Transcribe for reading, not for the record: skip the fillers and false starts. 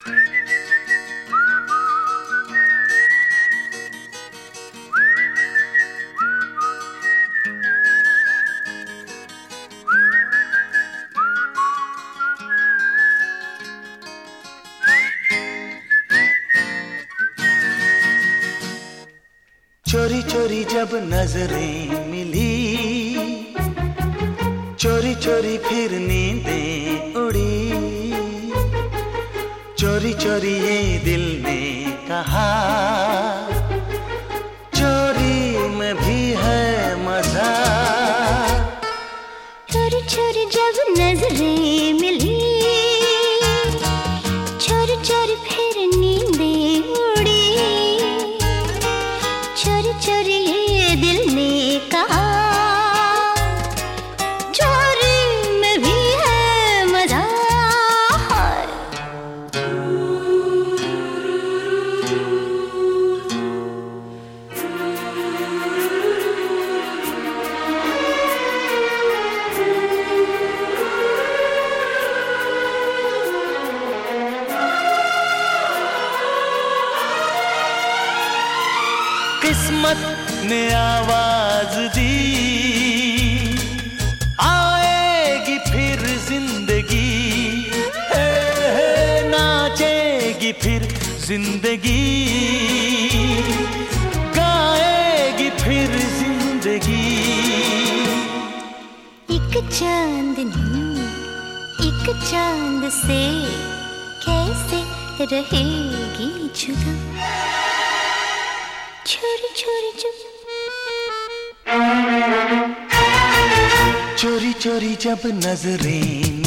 चोरी चोरी जब नजरें मिली, चोरी चोरी फिर नींदें उड़ी, चोरी चोरी ये दिल ने कहा, चोरी में भी है मजा। चोरी चोरी जब नजरें मिली, चोरी चोरी फिर नींदें उड़ी, चोरी चोरी ये दिल ने कहा, चोरी में भी है मजा। किस्मत ने आवाज दी, आएगी फिर जिंदगी, नाचेगी फिर जिंदगी, गाएगी फिर जिंदगी। एक चांदनी एक चांद से कैसे रहेगी जुदा, चोरी चोरी चोरी चोरी जब नजरें